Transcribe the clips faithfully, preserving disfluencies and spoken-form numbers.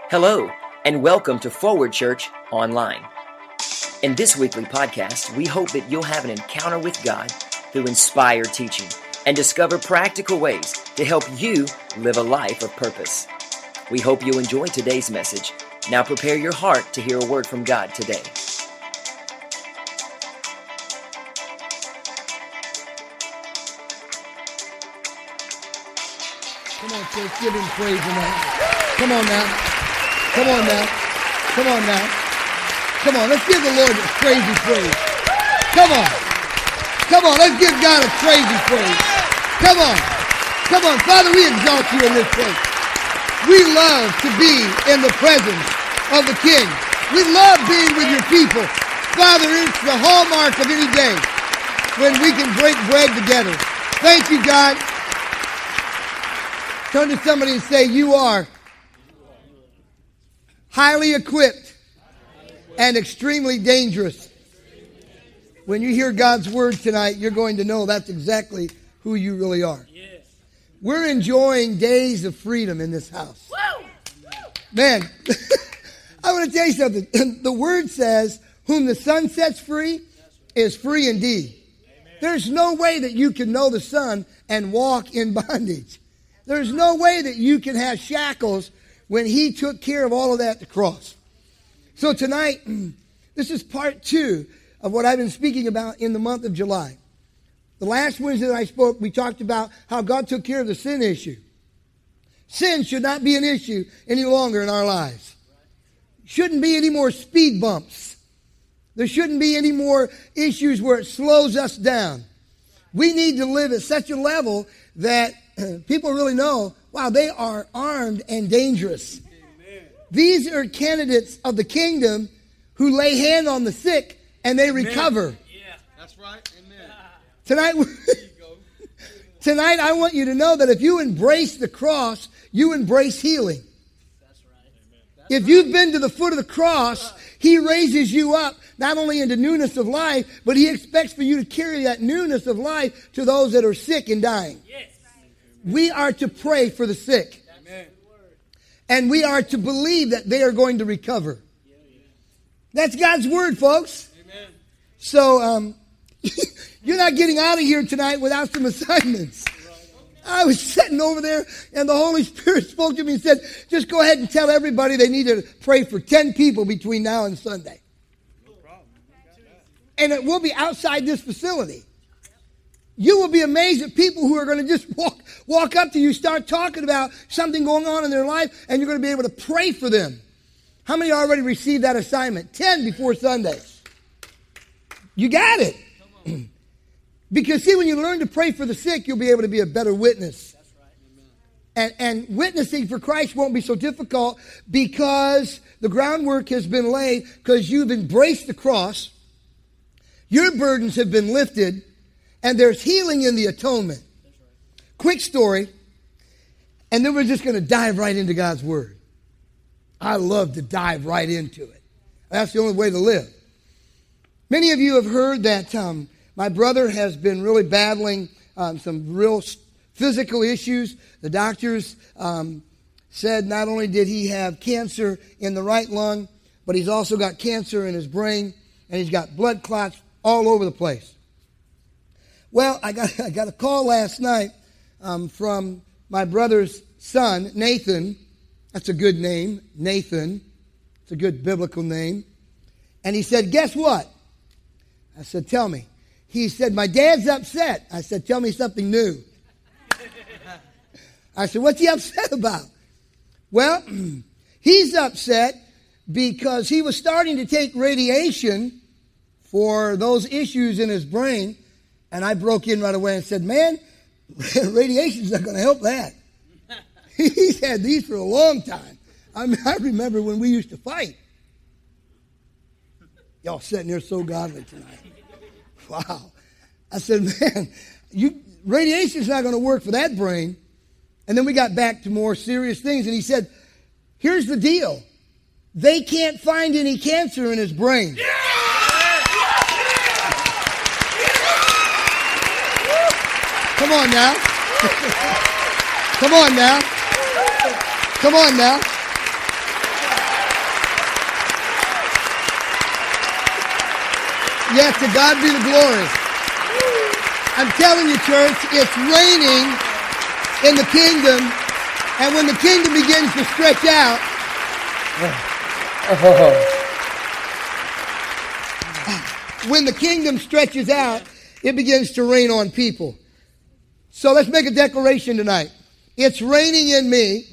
Hello, and welcome to Forward Church Online. In this weekly podcast, we hope that you'll have an encounter with God through inspired teaching and discover practical ways to help you live a life of purpose. We hope you enjoy today's message. Now prepare your heart to hear a word from God today. Come on, church, give him praise tonight. Come on now. Come on now. Come on now. Come on, let's give the Lord a crazy praise. Come on. Come on, let's give God a crazy praise. Come on. Come on. Father, we exalt you in this place. We love to be in the presence of the King. We love being with your people. Father, it's the hallmark of any day when we can break bread together. Thank you, God. Turn to somebody and say, you are highly equipped and extremely dangerous. When you hear God's word tonight, you're going to know that's exactly who you really are. We're enjoying days of freedom in this house. Man, I want to tell you something. The word says, whom the Son sets free is free indeed. There's no way that you can know the Son and walk in bondage. There's no way that you can have shackles when he took care of all of that at the cross. So tonight, this is part two of what I've been speaking about in the month of July. The last Wednesday that I spoke, we talked about how God took care of the sin issue. Sin should not be an issue any longer in our lives. Shouldn't be any more speed bumps. There shouldn't be any more issues where it slows us down. We need to live at such a level that people really know, wow, they are armed and dangerous. Amen. These are candidates of the kingdom who lay hand on the sick and they Amen. Recover. Yeah, that's right. Amen. Tonight, tonight, I want you to know that if you embrace the cross, you embrace healing. That's right. Amen. If you've been to the foot of the cross, he raises you up not only into newness of life, but he expects for you to carry that newness of life to those that are sick and dying. Yes. We are to pray for the sick. Amen. And we are to believe that they are going to recover. That's God's word, folks. Amen. So um, you're not getting out of here tonight without some assignments. I was sitting over there and the Holy Spirit spoke to me and said, just go ahead and tell everybody they need to pray for ten people between now and Sunday. No problem. And it will be outside this facility. You will be amazed at people who are going to just walk walk up to you, start talking about something going on in their life, and you're going to be able to pray for them. How many already received that assignment? Ten before Sunday. You got it. Because see, when you learn to pray for the sick, you'll be able to be a better witness. That's right. Amen. And, and witnessing for Christ won't be so difficult because the groundwork has been laid, because you've embraced the cross. Your burdens have been lifted. And there's healing in the atonement. Quick story. And then we're just going to dive right into God's word. I love to dive right into it. That's the only way to live. Many of you have heard that um, my brother has been really battling um, some real physical issues. The doctors um, said not only did he have cancer in the right lung, but he's also got cancer in his brain, and he's got blood clots all over the place. Well, I got I got a call last night um, from my brother's son, Nathan. That's a good name, Nathan. It's a good biblical name. And he said, guess what? I said, tell me. He said, my dad's upset. I said, tell me something new. I said, what's he upset about? Well, he's upset because he was starting to take radiation for those issues in his brain. And I broke in right away and said, man, radiation's not going to help that. He's had these for a long time. I mean, I remember when we used to fight. Y'all sitting there so godly tonight. Wow. I said, man, you, radiation's not going to work for that brain. And then we got back to more serious things. And he said, here's the deal. They can't find any cancer in his brain. Yeah! Come on now. Come on now. Come on now. Yes, to God be the glory. I'm telling you, church, it's raining in the kingdom, and when the kingdom begins to stretch out, when the kingdom stretches out, it begins to rain on people. So let's make a declaration tonight. It's raining in me.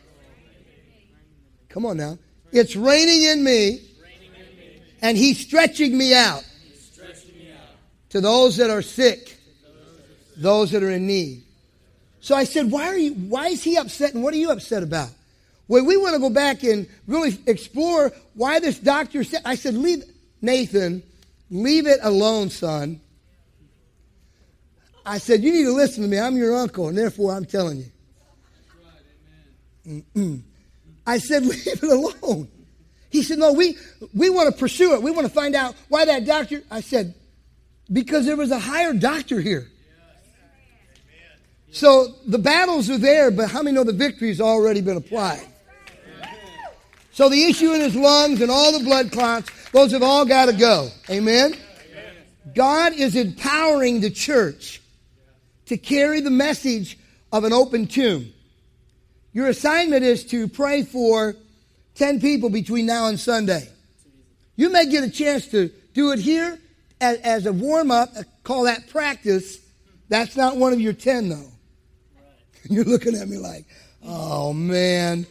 Come on now. It's raining in me, and He's stretching me out to those that are sick, those that are in need. So I said, why are you, why is he upset, and what are you upset about? Well, we want to go back and really explore why this doctor said, I said, leave, Nathan, leave it alone, son. I said, you need to listen to me. I'm your uncle, and therefore I'm telling you. Mm-mm. I said, leave it alone. He said, no, we, we want to pursue it. We want to find out why that doctor. I said, because there was a higher doctor here. So the battles are there, but how many know the victory's already been applied? So the issue in his lungs and all the blood clots, those have all got to go. Amen? God is empowering the church to carry the message of an open tomb. Your assignment is to pray for ten people between now and Sunday. You may get a chance to do it here as, as a warm-up, call that practice. That's not one of your ten, though. You're looking at me like, oh, man.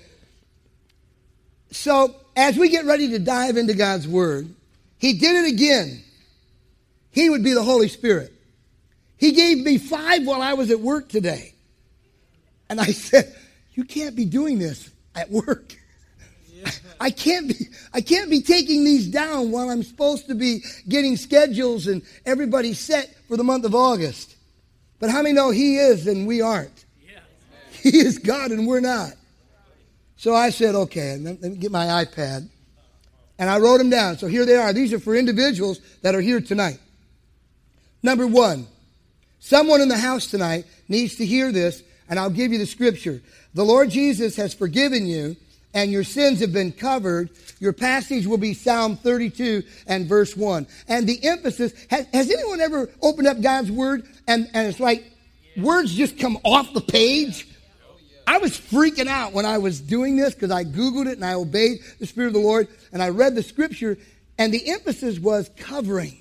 So as we get ready to dive into God's Word, He did it again. He would be the Holy Spirit. He gave me five while I was at work today. And I said, you can't be doing this at work. I can't be, I can't be taking these down while I'm supposed to be getting schedules and everybody's set for the month of August. But how many know He is and we aren't? He is God and we're not. So I said, okay, let me get my iPad. And I wrote them down. So here they are. These are for individuals that are here tonight. Number one, someone in the house tonight needs to hear this, and I'll give you the scripture. The Lord Jesus has forgiven you, and your sins have been covered. Your passage will be Psalm thirty-two and verse one. And the emphasis, has, has anyone ever opened up God's Word, and, and it's like words just come off the page? I was freaking out when I was doing this because I Googled it and I obeyed the Spirit of the Lord and I read the scripture, and the emphasis was covering.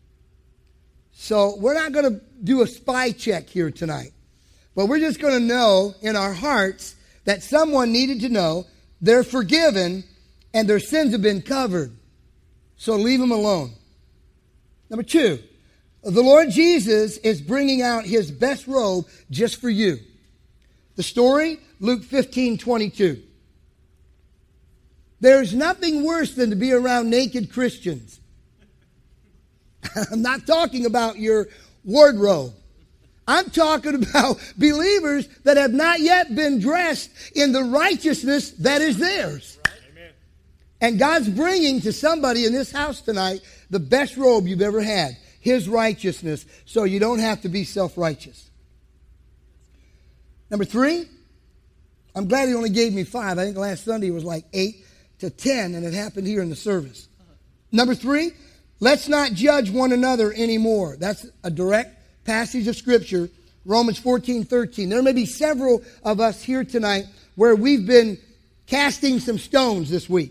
So we're not going to do a spy check here tonight, but we're just going to know in our hearts that someone needed to know they're forgiven and their sins have been covered. So leave them alone. Number two, the Lord Jesus is bringing out His best robe just for you. The story, Luke fifteen twenty-two. There's nothing worse than to be around naked Christians. I'm not talking about your wardrobe. I'm talking about believers that have not yet been dressed in the righteousness that is theirs. Amen. And God's bringing to somebody in this house tonight the best robe you've ever had, His righteousness, so you don't have to be self-righteous. Number three, I'm glad He only gave me five. I think last Sunday it was like eight to ten, and it happened here in the service. Number three, let's not judge one another anymore. That's a direct passage of Scripture, Romans fourteen thirteen. There may be several of us here tonight where we've been casting some stones this week.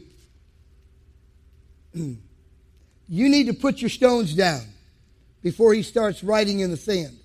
You need to put your stones down before He starts writing in the sand.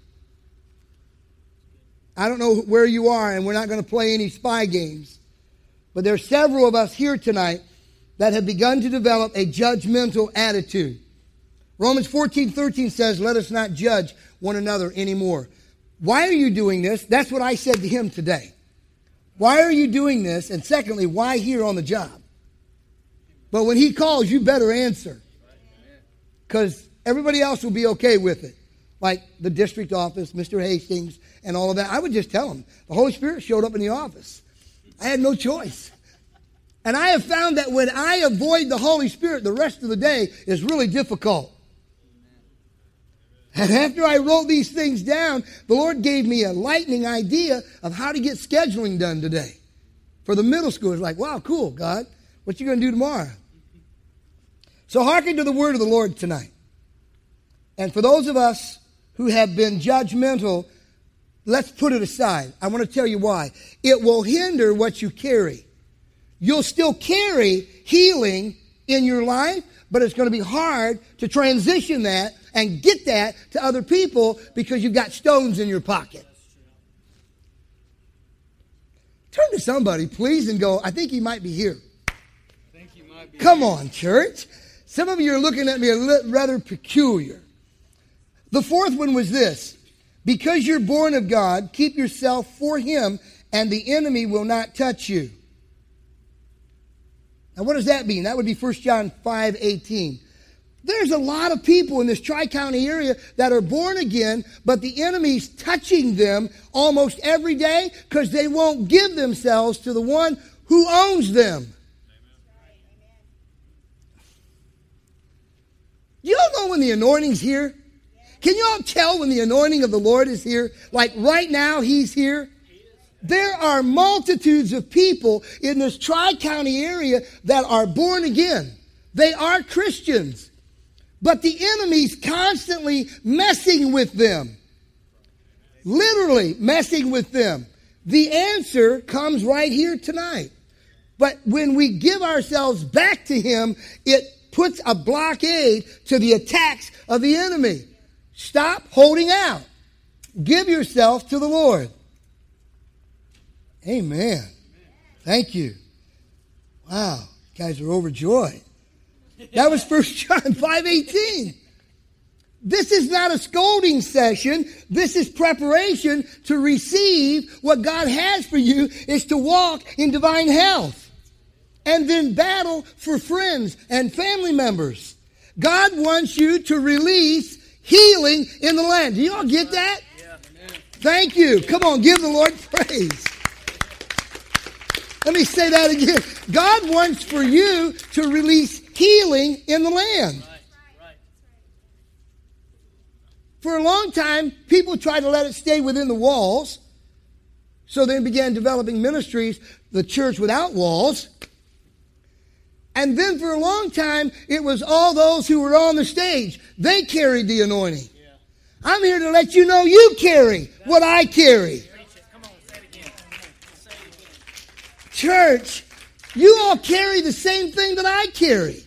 I don't know where you are, and we're not going to play any spy games, but there are several of us here tonight that have begun to develop a judgmental attitude. Romans fourteen thirteen says, let us not judge one another anymore. Why are you doing this? That's what I said to him today. Why are you doing this? And secondly, why here on the job? But when he calls, you better answer, because everybody else will be okay with it. Like the district office, Mister Hastings, and all of that. I would just tell them. The Holy Spirit showed up in the office. I had no choice. And I have found that when I avoid the Holy Spirit, the rest of the day is really difficult. And after I wrote these things down, the Lord gave me a lightning idea of how to get scheduling done today. For the middle school, it's like, wow, cool, God. What you going to do tomorrow? So hearken to the word of the Lord tonight. And for those of us who have been judgmental, let's put it aside. I want to tell you why. It will hinder what you carry. You'll still carry healing in your life, but it's going to be hard to transition that and get that to other people because you've got stones in your pocket. Turn to somebody, please, and go, I think he might be here. I think he might be Come here. on, church. Some of you are looking at me a little rather peculiar. The fourth one was this. Because you're born of God, keep yourself for him, and the enemy will not touch you. Now, what does that mean? That would be First John five eighteen. There's a lot of people in this Tri-County area that are born again, but the enemy's touching them almost every day because they won't give themselves to the one who owns them. You all know when the anointing's here? Can you all tell when the anointing of the Lord is here? Like right now, he's here. There are multitudes of people in this Tri-County area that are born again. They are Christians. But the enemy's constantly messing with them. Literally messing with them. The answer comes right here tonight. But when we give ourselves back to him, it puts a blockade to the attacks of the enemy. Stop holding out. Give yourself to the Lord. Amen. Thank you. Wow, you guys are overjoyed. That was First John five eighteen. This is not a scolding session. This is preparation to receive what God has for you, is to walk in divine health. And then battle for friends and family members. God wants you to release healing in the land. Do you all get that? Yeah. Thank you. Come on, give the Lord praise. Let me say that again. God wants for you to release healing in the land. Right. Right. For a long time, people tried to let it stay within the walls. So they began developing ministries, the church without walls. And then for a long time, it was all those who were on the stage. They carried the anointing. Yeah. I'm here to let you know you carry what I carry. Come on, say it again. Say it again. Church, you all carry the same thing that I carry.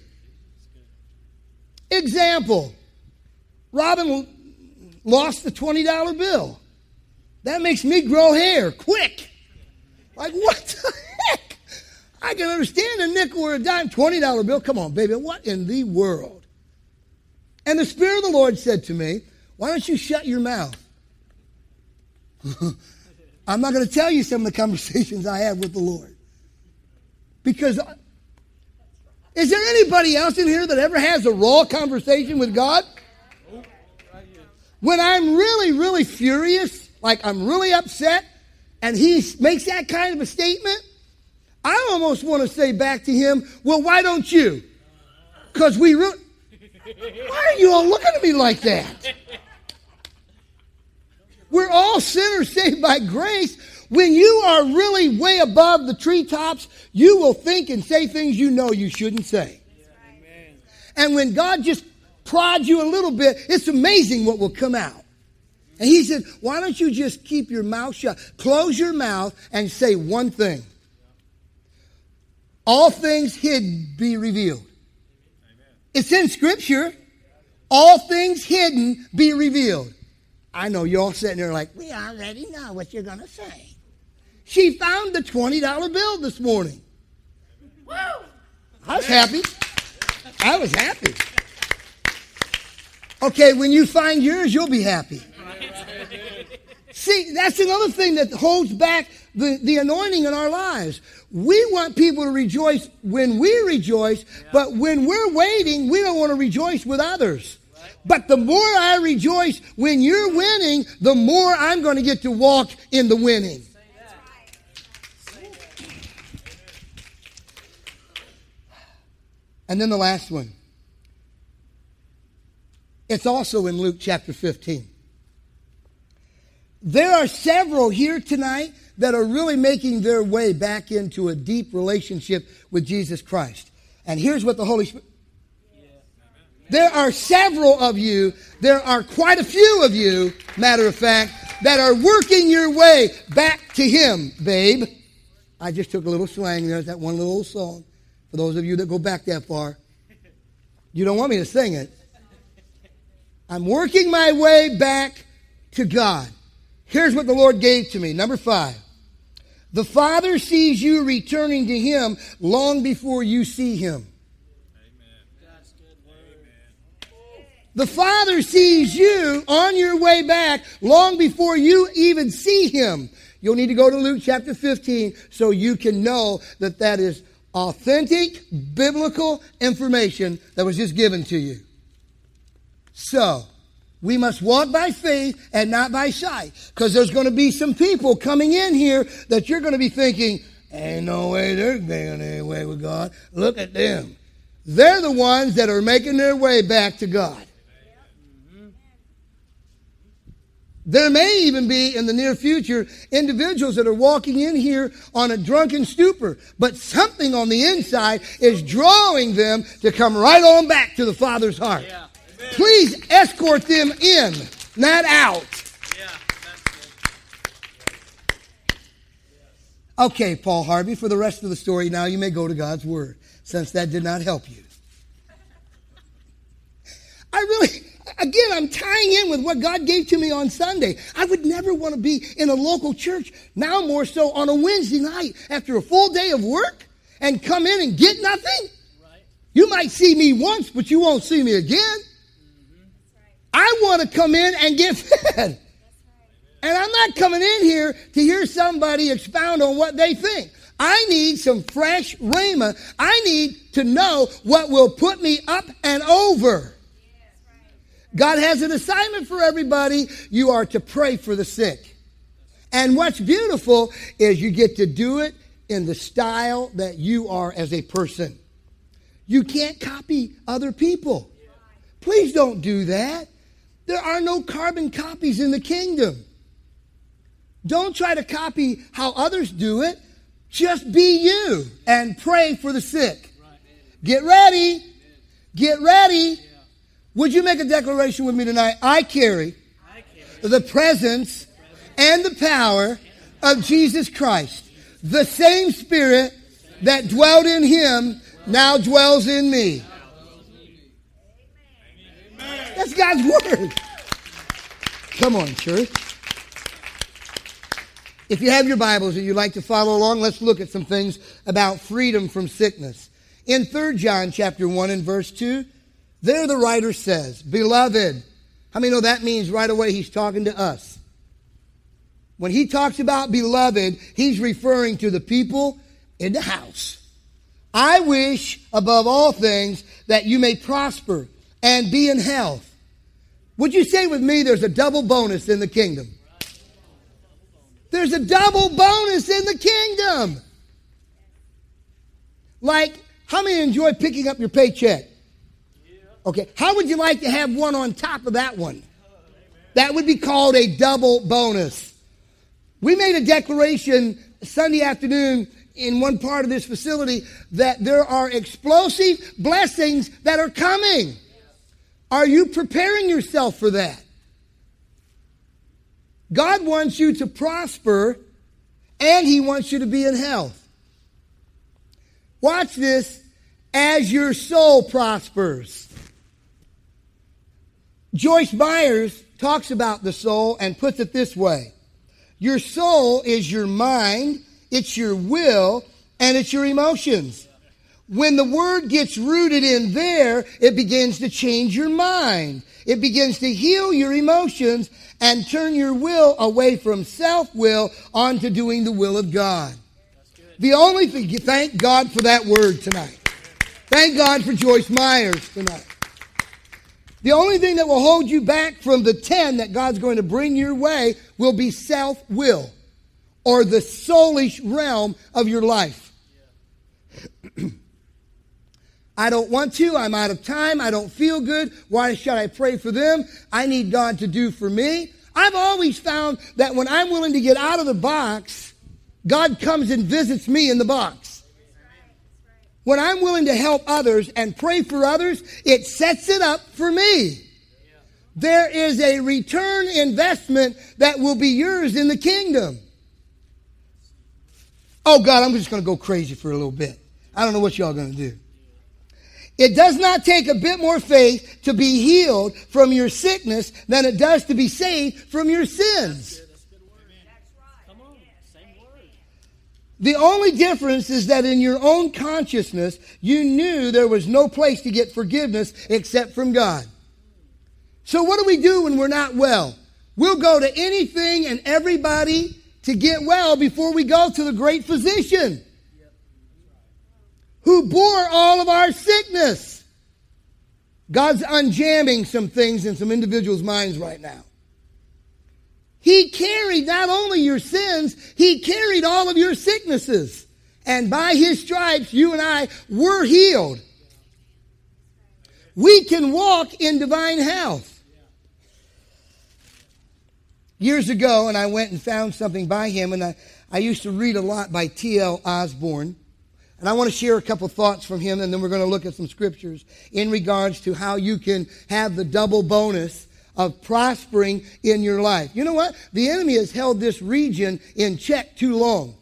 Example, Robin lost the twenty dollar bill. That makes me grow hair quick. Like, what the heck? I can understand a nickel or a dime, twenty dollar bill. Come on, baby, what in the world? And the Spirit of the Lord said to me, why don't you shut your mouth? I'm not going to tell you some of the conversations I have with the Lord. Because is there anybody else in here that ever has a raw conversation with God? When I'm really, really furious, like I'm really upset, and he makes that kind of a statement, I almost want to say back to him, well, why don't you? Because we really... Why are you all looking at me like that? We're all sinners saved by grace. When you are really way above the treetops, you will think and say things you know you shouldn't say. Amen. And when God just prods you a little bit, it's amazing what will come out. And he said, why don't you just keep your mouth shut? Close your mouth and say one thing. All things hidden be revealed. It's in Scripture. All things hidden be revealed. I know you're all sitting there like, we already know what you're going to say. She found the twenty dollar bill this morning. Woo! I was happy. I was happy. Okay, when you find yours, you'll be happy. See, that's another thing that holds back the, the anointing in our lives. We want people to rejoice when we rejoice, but when we're waiting, we don't want to rejoice with others. But the more I rejoice when you're winning, the more I'm going to get to walk in the winning. And then the last one. It's also in Luke chapter fifteen. There are several here tonight that are really making their way back into a deep relationship with Jesus Christ. And here's what the Holy Spirit... There are several of you, there are quite a few of you, matter of fact, that are working your way back to Him, babe. I just took a little slang there, that one little song. For those of you that go back that far, you don't want me to sing it. I'm working my way back to God. Here's what the Lord gave to me. Number five. The Father sees you returning to Him long before you see Him. The Father sees you on your way back long before you even see Him. You'll need to go to Luke chapter fifteen so you can know that that is authentic, biblical information that was just given to you. So, we must walk by faith and not by sight. Because there's going to be some people coming in here that you're going to be thinking, ain't no way they're going any way with God. Look at them. They're the ones that are making their way back to God. There may even be, in the near future, individuals that are walking in here on a drunken stupor, but something on the inside is drawing them to come right on back to the Father's heart. Yeah. Please escort them in, not out. Yeah, that's good. Okay, Paul Harvey, for the rest of the story, now you may go to God's Word, since that did not help you. I really... Again, I'm tying in with what God gave to me on Sunday. I would never want to be in a local church, now more so on a Wednesday night after a full day of work and come in and get nothing. Right. You might see me once, but you won't see me again. Mm-hmm. I want to come in and get fed. Right. And I'm not coming in here to hear somebody expound on what they think. I need some fresh rhema. I need to know what will put me up and over. God has an assignment for everybody. You are to pray for the sick. And what's beautiful is you get to do it in the style that you are as a person. You can't copy other people. Please don't do that. There are no carbon copies in the kingdom. Don't try to copy how others do it. Just be you and pray for the sick. Get ready. Get ready. Would you make a declaration with me tonight? I carry, I carry the presence and the power of Jesus Christ. The same Spirit that dwelt in Him now dwells in me. That's God's Word. Come on, church. If you have your Bibles and you'd like to follow along, let's look at some things about freedom from sickness. In Third John chapter one and verse two, there the writer says, Beloved. How many know that means right away he's talking to us? When he talks about beloved, he's referring to the people in the house. I wish above all things that you may prosper and be in health. Would you say with me there's a double bonus in the kingdom? There's a double bonus in the kingdom. Like, how many enjoy picking up your paycheck? Okay, how would you like to have one on top of that one? That would be called a double bonus. We made a declaration Sunday afternoon in one part of this facility that there are explosive blessings that are coming. Are you preparing yourself for that? God wants you to prosper and He wants you to be in health. Watch this. As your soul prospers. Joyce Myers talks about the soul and puts it this way. Your soul is your mind, it's your will, and it's your emotions. When the word gets rooted in there, it begins to change your mind. It begins to heal your emotions and turn your will away from self-will onto doing the will of God. The only thing, thank God for that word tonight. Thank God for Joyce Myers tonight. The only thing that will hold you back from the ten that God's going to bring your way will be self-will or the soulish realm of your life. I don't want to. I'm out of time. I don't feel good. Why should I pray for them? I need God to do for me. I've always found that when I'm willing to get out of the box, God comes and visits me in the box. When I'm willing to help others and pray for others, it sets it up for me. There is a return investment that will be yours in the kingdom. Oh God, I'm just going to go crazy for a little bit. I don't know what y'all are going to do. It does not take a bit more faith to be healed from your sickness than it does to be saved from your sins. The only difference is that in your own consciousness, you knew there was no place to get forgiveness except from God. So what do we do when we're not well? We'll go to anything and everybody to get well before we go to the great physician who bore all of our sickness. God's unjamming some things in some individuals' minds right now. He carried not only your sins, he carried all of your sicknesses. And by his stripes, you and I were healed. We can walk in divine health. Years ago, and I went and found something by him, and I, I used to read a lot by T L Osborne. And I want to share a couple thoughts from him, and then we're going to look at some scriptures in regards to how you can have the double bonus of prospering in your life. You know what? The enemy has held this region in check too long.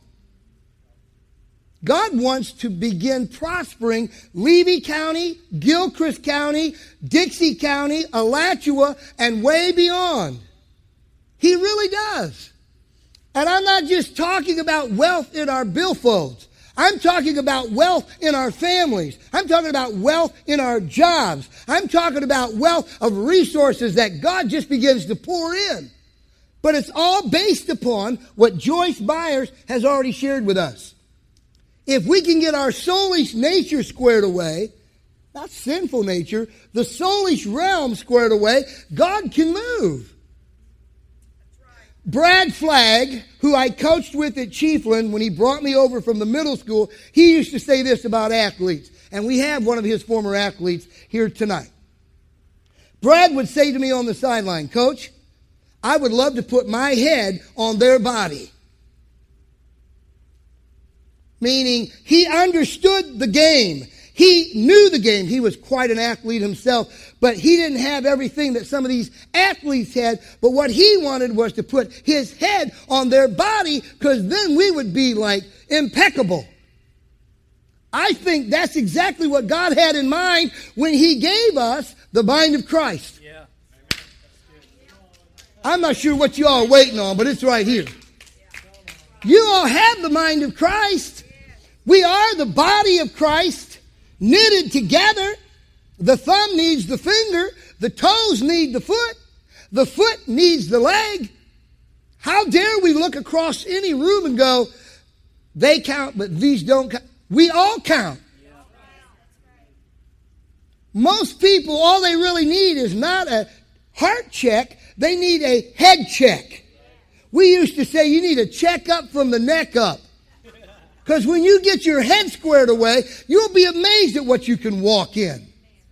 God wants to begin prospering Levy County, Gilchrist County, Dixie County, Alachua, and way beyond. He really does. And I'm not just talking about wealth in our billfolds. I'm talking about wealth in our families. I'm talking about wealth in our jobs. I'm talking about wealth of resources that God just begins to pour in. But it's all based upon what Joyce Byers has already shared with us. If we can get our soulish nature squared away, not sinful nature, the soulish realm squared away, God can move. Brad Flagg, who I coached with at Chiefland when he brought me over from the middle school, he used to say this about athletes. And we have one of his former athletes here tonight. Brad would say to me on the sideline, Coach, I would love to put my head on their body. Meaning he understood the game. He knew the game. He was quite an athlete himself, but he didn't have everything that some of these athletes had. But what he wanted was to put his head on their body, because then we would be like impeccable. I think that's exactly what God had in mind when he gave us the mind of Christ. Yeah. I'm not sure what you all are waiting on, but it's right here. You all have the mind of Christ. We are the body of Christ. Knitted together. The thumb needs the finger. The toes need the foot. The foot needs the leg. How dare we look across any room and go, they count, but these don't count. We all count. Most people, all they really need is not a heart check. They need a head check. We used to say you need a checkup from the neck up. Because when you get your head squared away, you'll be amazed at what you can walk in.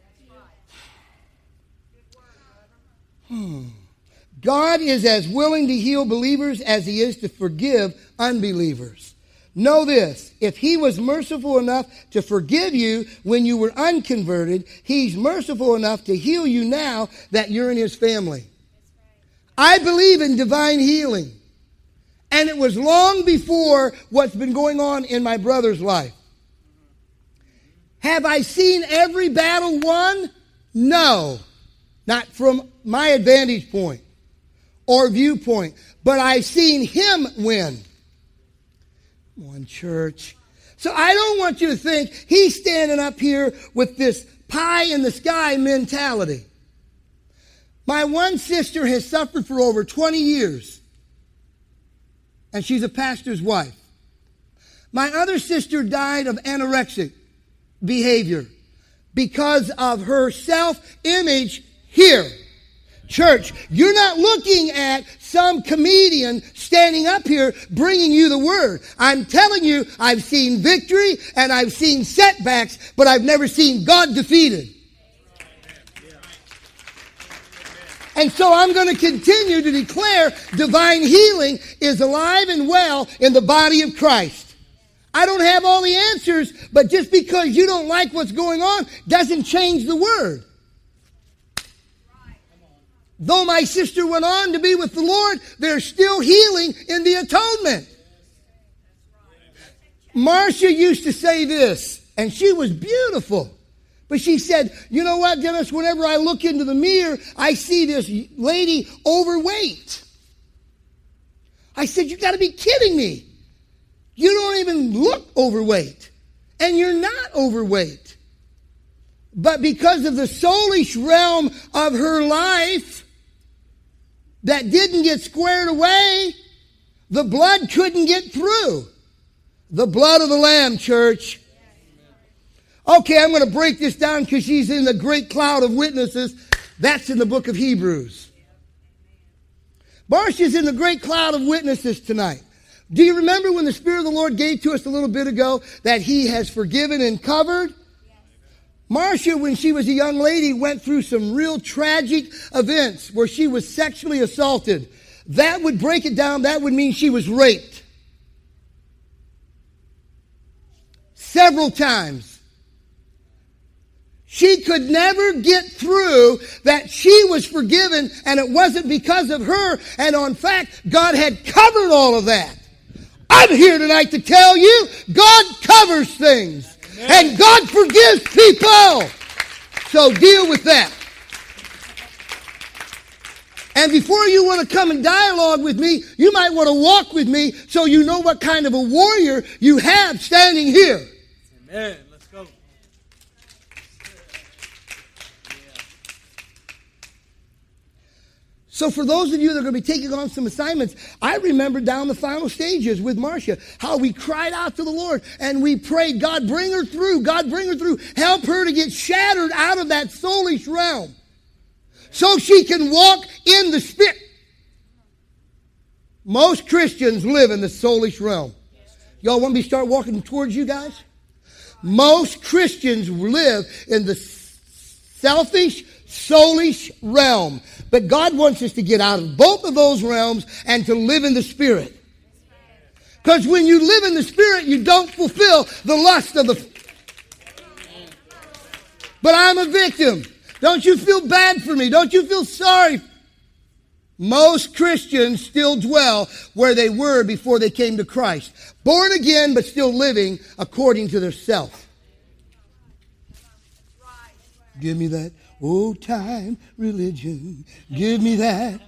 Hmm. God is as willing to heal believers as he is to forgive unbelievers. Know this, if he was merciful enough to forgive you when you were unconverted, he's merciful enough to heal you now that you're in his family. I believe in divine healing. And it was long before what's been going on in my brother's life. Have I seen every battle won? No. Not from my advantage point or viewpoint. But I've seen him win. Come on, church. So I don't want you to think he's standing up here with this pie in the sky mentality. My one sister has suffered for over twenty years. And she's a pastor's wife. My other sister died of anorexic behavior because of her self-image here. Church, you're not looking at some comedian standing up here bringing you the word. I'm telling you, I've seen victory and I've seen setbacks, but I've never seen God defeated. And so I'm going to continue to declare divine healing is alive and well in the body of Christ. I don't have all the answers, but just because you don't like what's going on doesn't change the word. Though my sister went on to be with the Lord, there's still healing in the atonement. Marcia used to say this, and she was beautiful. But she said, you know what, Dennis, whenever I look into the mirror, I see this lady overweight. I said, you got to be kidding me. You don't even look overweight. And you're not overweight. But because of the soulish realm of her life that didn't get squared away, the blood couldn't get through. The blood of the Lamb, church. Okay, I'm going to break this down because she's in the great cloud of witnesses. That's in the book of Hebrews. Marcia's in the great cloud of witnesses tonight. Do you remember when the Spirit of the Lord gave to us a little bit ago that He has forgiven and covered? Marcia, when she was a young lady, went through some real tragic events where she was sexually assaulted. That would break it down. That would mean she was raped. Several times. She could never get through that she was forgiven and it wasn't because of her. And in fact, God had covered all of that. I'm here tonight to tell you, God covers things. And God forgives people. So deal with that. And before you want to come and dialogue with me, you might want to walk with me so you know what kind of a warrior you have standing here. Amen. Let's go. So for those of you that are going to be taking on some assignments, I remember down the final stages with Marcia, how we cried out to the Lord and we prayed, God, bring her through. God, bring her through. Help her to get shattered out of that soulish realm so she can walk in the Spirit. Most Christians live in the soulish realm. Y'all want me to start walking towards you guys? Most Christians live in the selfish, soulish realm. But God wants us to get out of both of those realms and to live in the Spirit. Because when you live in the Spirit, you don't fulfill the lust of the... But I'm a victim. Don't you feel bad for me? Don't you feel sorry? Most Christians still dwell where they were before they came to Christ. Born again, but still living according to their self. Give me that old time religion. Give me that.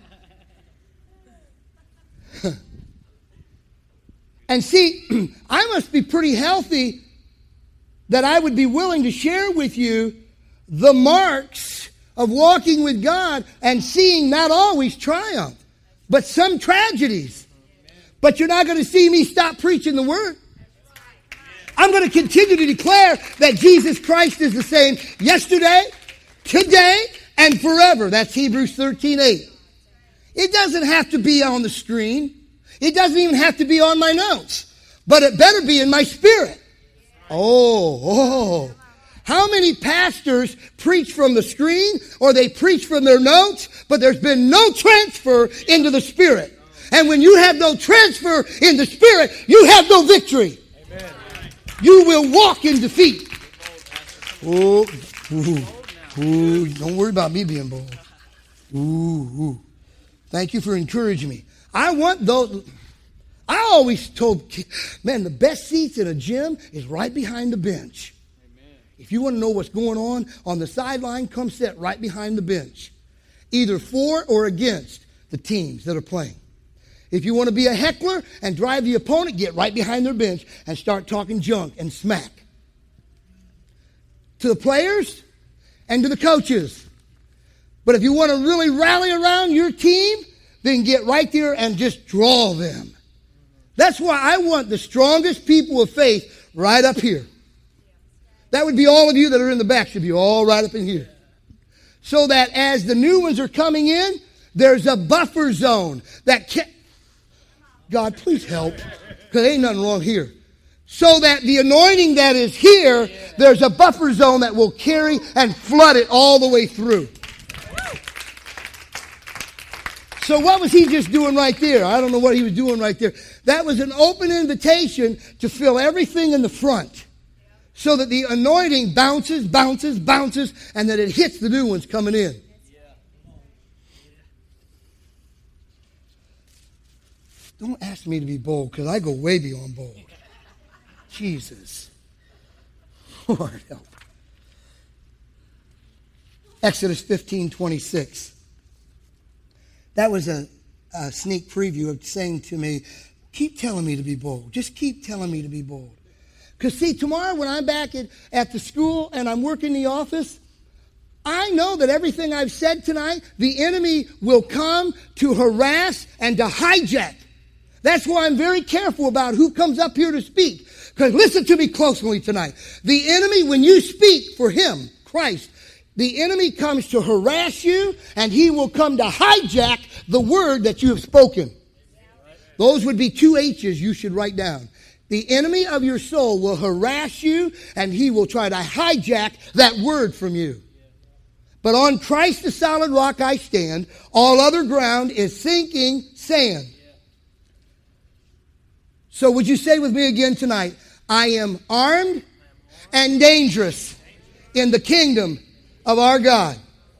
And see, I must be pretty healthy that I would be willing to share with you the marks of walking with God and seeing not always triumph, but some tragedies. But you're not going to see me stop preaching the word. I'm going to continue to declare that Jesus Christ is the same yesterday, today, and forever. That's Hebrews thirteen eight. It doesn't have to be on the screen. It doesn't even have to be on my notes. But it better be in my spirit. Oh, oh. How many pastors preach from the screen or they preach from their notes, but there's been no transfer into the Spirit? And when you have no transfer in the Spirit, you have no victory. Amen. You will walk in defeat. Oh, ooh, ooh, don't worry about me being bold. Ooh, ooh. Thank you for encouraging me. I want those. I always told, man, the best seats in a gym is right behind the bench. If you want to know what's going on on the sideline, come sit right behind the bench. Either for or against the teams that are playing. If you want to be a heckler and drive the opponent, get right behind their bench and start talking junk and smack. To the players and to the coaches. But if you want to really rally around your team, then get right there and just draw them. That's why I want the strongest people of faith right up here. That would be all of you that are in the back should be all right up in here. So that as the new ones are coming in, there's a buffer zone that can... God, please help, because ain't nothing wrong here. So that the anointing that is here, there's a buffer zone that will carry and flood it all the way through. So what was he just doing right there? I don't know what he was doing right there. That was an open invitation to fill everything in the front so that the anointing bounces, bounces, bounces, and that it hits the new ones coming in. Don't ask me to be bold because I go way beyond bold. Jesus. Lord help. Exodus fifteen twenty-six. That was a, a sneak preview of saying to me, keep telling me to be bold. Just keep telling me to be bold. Because see, tomorrow when I'm back at, at the school and I'm working the office, I know that everything I've said tonight, the enemy will come to harass and to hijack. That's why I'm very careful about who comes up here to speak. Because listen to me closely tonight. The enemy, when you speak for him, Christ, the enemy comes to harass you, and he will come to hijack the word that you have spoken. Those would be two H's you should write down. The enemy of your soul will harass you, and he will try to hijack that word from you. But on Christ the solid rock I stand. All other ground is sinking sand. So would you say with me again tonight, I am armed and dangerous in the kingdom of our God.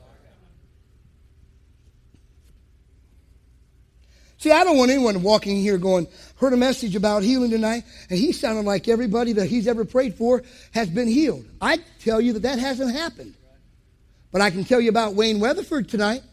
See, I don't want anyone walking here going, heard a message about healing tonight, and he sounded like everybody that he's ever prayed for has been healed. I tell you that that hasn't happened. But I can tell you about Wayne Weatherford tonight.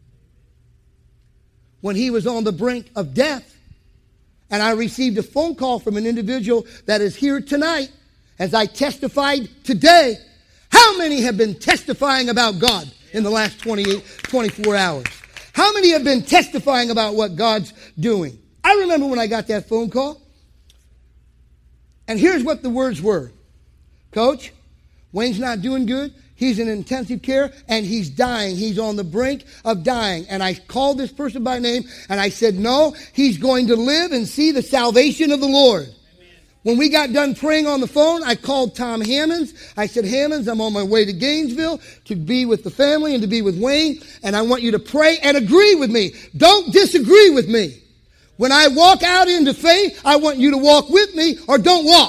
When he was on the brink of death, and I received a phone call from an individual that is here tonight, as I testified today. How many have been testifying about God in the last twenty-eight, twenty-four hours? How many have been testifying about what God's doing? I remember when I got that phone call. And here's what the words were. Coach, Wayne's not doing good. He's in intensive care and he's dying. He's on the brink of dying. And I called this person by name and I said, no, he's going to live and see the salvation of the Lord. When we got done praying on the phone, I called Tom Hammonds. I said, Hammonds, I'm on my way to Gainesville to be with the family and to be with Wayne. And I want you to pray and agree with me. Don't disagree with me. When I walk out into faith, I want you to walk with me or don't walk.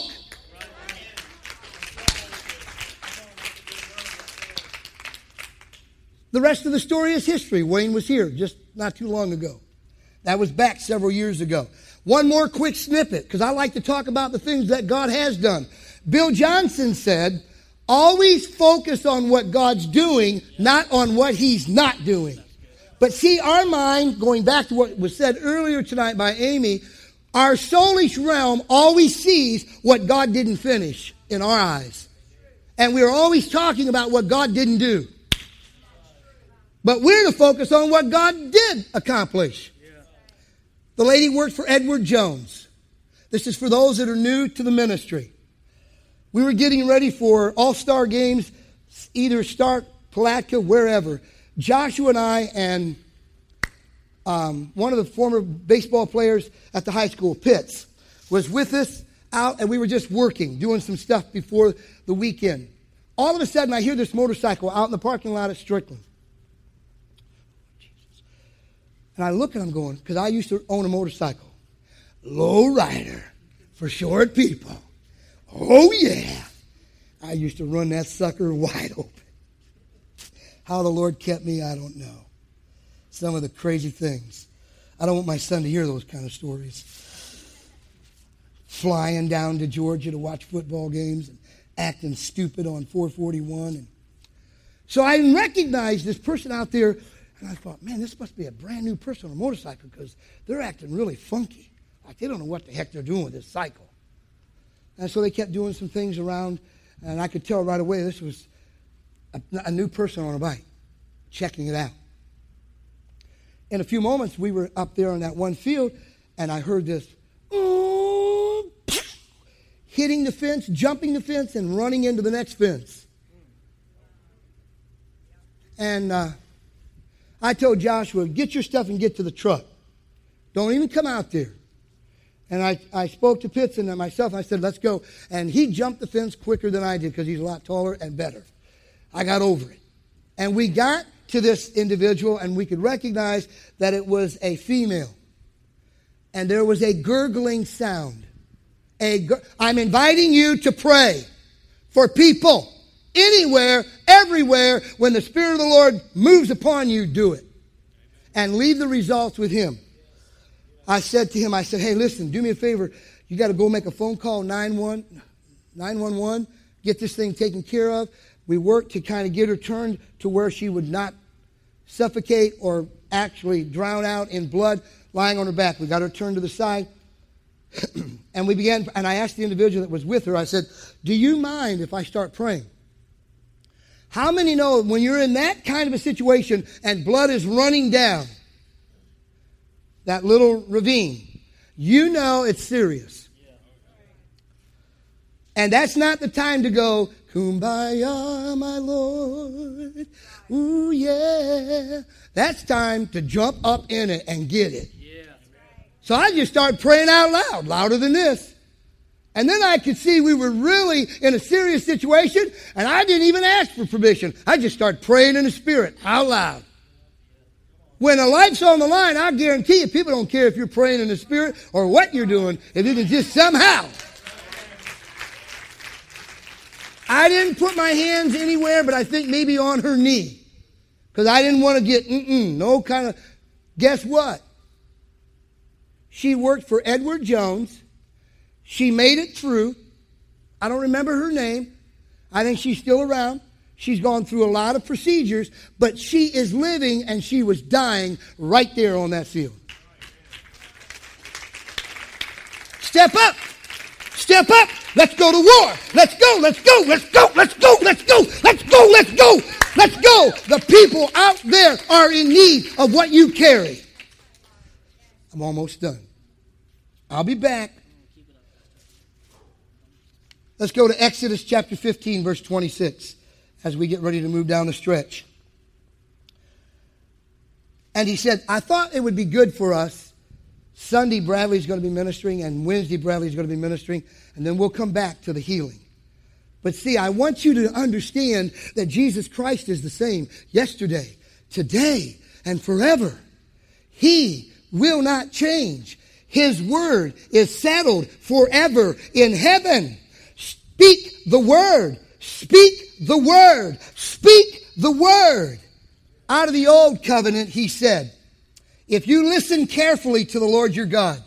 The rest of the story is history. Wayne was here just not too long ago. That was back several years ago. One more quick snippet, because I like to talk about the things that God has done. Bill Johnson said, always focus on what God's doing, not on what he's not doing. But see, our mind, going back to what was said earlier tonight by Amy, our soulish realm always sees what God didn't finish in our eyes. And we're always talking about what God didn't do. But we're to focus on what God did accomplish. The lady worked for Edward Jones. This is for those that are new to the ministry. We were getting ready for all-star games, either Stark, Palatka, wherever. Joshua and I and um, one of the former baseball players at the high school, Pitts, was with us out, and we were just working, doing some stuff before the weekend. All of a sudden, I hear this motorcycle out in the parking lot at Strickland. And I look and I'm going, because I used to own a motorcycle. Low rider for short people. Oh, yeah. I used to run that sucker wide open. How the Lord kept me, I don't know. Some of the crazy things. I don't want my son to hear those kind of stories. Flying down to Georgia to watch football games and acting stupid on four forty-one. And so I recognized this person out there. And I thought, man, this must be a brand new person on a motorcycle because they're acting really funky. Like they don't know what the heck they're doing with this cycle. And so they kept doing some things around, and I could tell right away this was a, a new person on a bike, checking it out. In a few moments, we were up there on that one field, and I heard this ooh, hitting the fence, jumping the fence, and running into the next fence. And uh, I told Joshua, get your stuff and get to the truck. Don't even come out there. And I, I spoke to Pitts and myself, and I said, let's go. And he jumped the fence quicker than I did because he's a lot taller and better. I got over it. And we got to this individual, and we could recognize that it was a female. And there was a gurgling sound. A gur- I'm inviting you to pray for people anywhere, everywhere. When the Spirit of the Lord moves upon you, do it. And leave the results with Him. I said to him, I said, hey, listen, do me a favor. You got to go make a phone call, nine one one, get this thing taken care of. We worked to kind of get her turned to where she would not suffocate or actually drown out in blood lying on her back. We got her turned to the side. And we began, and I asked the individual that was with her, I said, do you mind if I start praying? How many know when you're in that kind of a situation and blood is running down that little ravine, you know it's serious. And that's not the time to go, Kumbaya, my Lord. Ooh, yeah. That's time to jump up in it and get it. So I just started praying out loud, louder than this. And then I could see we were really in a serious situation, and I didn't even ask for permission. I just started praying in the Spirit, out loud. When a life's on the line, I guarantee you, people don't care if you're praying in the Spirit or what you're doing, if you can just somehow. I didn't put my hands anywhere, but I think maybe on her knee. Because I didn't want to get, mm-mm, no kind of, guess what? She worked for Edward Jones. She made it through. I don't remember her name. I think she's still around. She's gone through a lot of procedures, but she is living and she was dying right there on that field. Step up. Step up. Let's go to war. Let's go. Let's go. Let's go. Let's go. Let's go. Let's go. Let's go. Let's go. The people out there are in need of what you carry. I'm almost done. I'll be back. Let's go to Exodus chapter fifteen, verse twenty-six, as we get ready to move down the stretch. And he said, I thought it would be good for us. Sunday, Bradley's going to be ministering, and Wednesday, Bradley's going to be ministering, and then we'll come back to the healing. But see, I want you to understand that Jesus Christ is the same yesterday, today, and forever. He will not change. His word is settled forever in heaven. Speak the word. Speak the word. Speak the word. Out of the old covenant, he said, if you listen carefully to the Lord your God.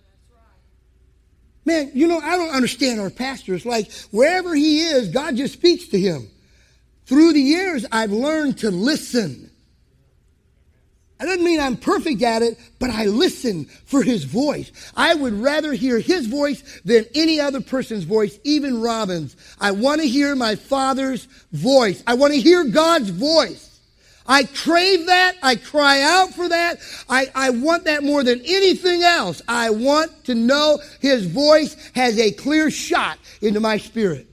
Man, you know, I don't understand our pastors. Like, wherever he is, God just speaks to him. Through the years, I've learned to listen. That doesn't mean I'm perfect at it, but I listen for his voice. I would rather hear his voice than any other person's voice, even Robin's. I want to hear my Father's voice. I want to hear God's voice. I crave that. I cry out for that. I, I want that more than anything else. I want to know his voice has a clear shot into my spirit.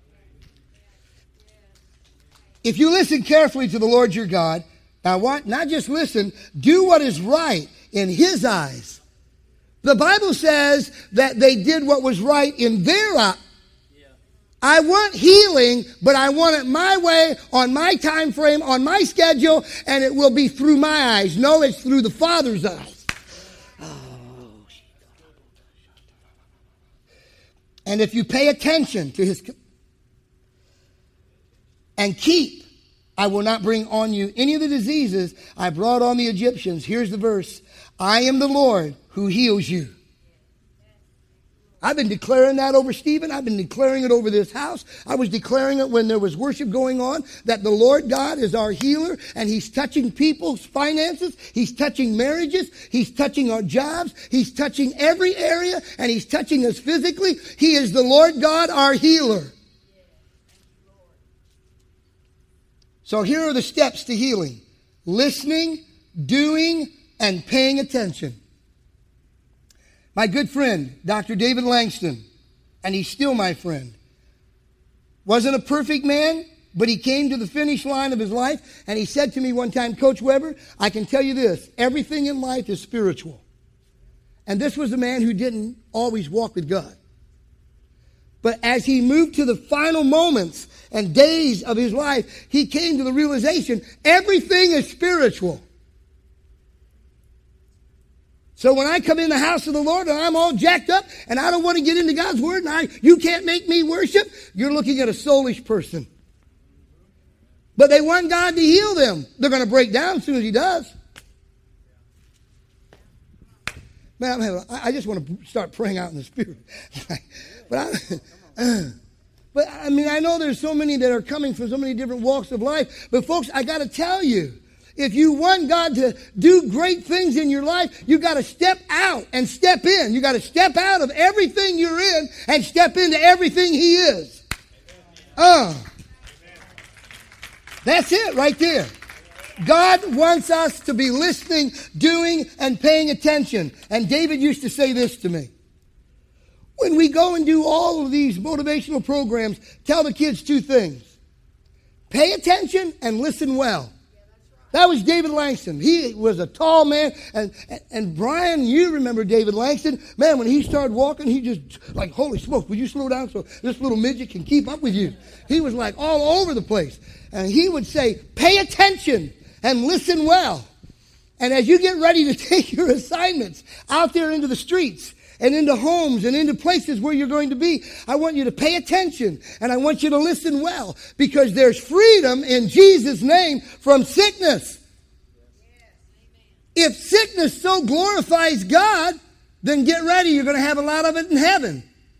If you listen carefully to the Lord your God, now, what? Not just listen, do what is right in his eyes. The Bible says that they did what was right in their eyes. I want healing, but I want it my way, on my time frame, on my schedule, and it will be through my eyes. No, it's through the Father's eyes. Oh. And if you pay attention to his and keep, I will not bring on you any of the diseases I brought on the Egyptians. Here's the verse. I am the Lord who heals you. I've been declaring that over Stephen. I've been declaring it over this house. I was declaring it when there was worship going on, that the Lord God is our healer, and he's touching people's finances. He's touching marriages. He's touching our jobs. He's touching every area, and he's touching us physically. He is the Lord God, our healer. So here are the steps to healing. Listening, doing, and paying attention. My good friend, Doctor David Langston, and he's still my friend, wasn't a perfect man, but he came to the finish line of his life, and he said to me one time, Coach Weber, I can tell you this, everything in life is spiritual. And this was a man who didn't always walk with God. But as he moved to the final moments, and days of his life, he came to the realization everything is spiritual. So when I come in the house of the Lord and I'm all jacked up and I don't want to get into God's word and I, you can't make me worship, you're looking at a soulish person. But they want God to heal them. They're going to break down as soon as he does. Man, I'm, I just want to start praying out in the Spirit. but, I, uh, but I mean, I know there's so many that are coming from so many different walks of life. But folks, I got to tell you, if you want God to do great things in your life, you got to step out and step in. You got to step out of everything you're in and step into everything he is. Uh, that's it right there. God wants us to be listening, doing, and paying attention. And David used to say this to me. When we go and do all of these motivational programs, tell the kids two things. Pay attention and listen well. That was David Langston. He was a tall man. And, and, and Brian, you remember David Langston. Man, when he started walking, he just, like, holy smoke, would you slow down so this little midget can keep up with you? He was like all over the place. And he would say, pay attention and listen well. And as you get ready to take your assignments out there into the streets and into homes and into places where you're going to be, I want you to pay attention and I want you to listen well, because there's freedom in Jesus' name from sickness. If sickness so glorifies God, then get ready. You're going to have a lot of it in heaven.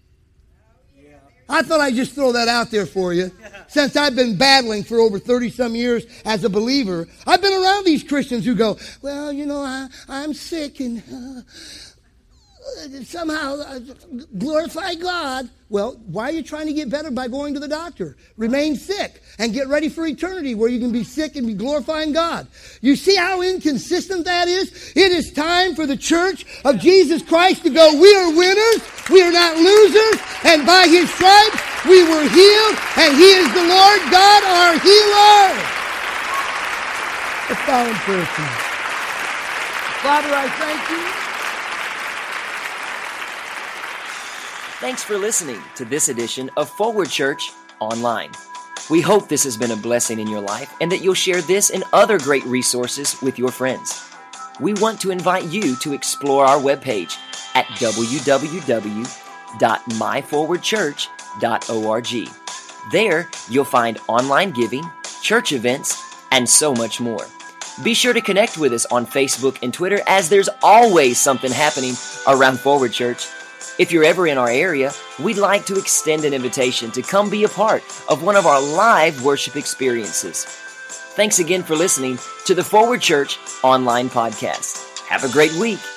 I thought I'd just throw that out there for you. Since I've been battling for over thirty-some years as a believer, I've been around these Christians who go, well, you know, I, I'm sick and uh, somehow uh, glorify God. Well, why are you trying to get better by going to the doctor? Remain sick and get ready for eternity where you can be sick and be glorifying God. You see how inconsistent that is? It is time for the church of Jesus Christ to go, we are winners, we are not losers, and by his stripes we were healed, and he is the Lord God, our healer. Let's bow in prayer to you. Father, I thank you. Thanks for listening to this edition of Forward Church Online. We hope this has been a blessing in your life and that you'll share this and other great resources with your friends. We want to invite you to explore our webpage at w w w dot my forward church dot org. There, you'll find online giving, church events, and so much more. Be sure to connect with us on Facebook and Twitter, as there's always something happening around Forward Church. If you're ever in our area, we'd like to extend an invitation to come be a part of one of our live worship experiences. Thanks again for listening to the Forward Church Online Podcast. Have a great week.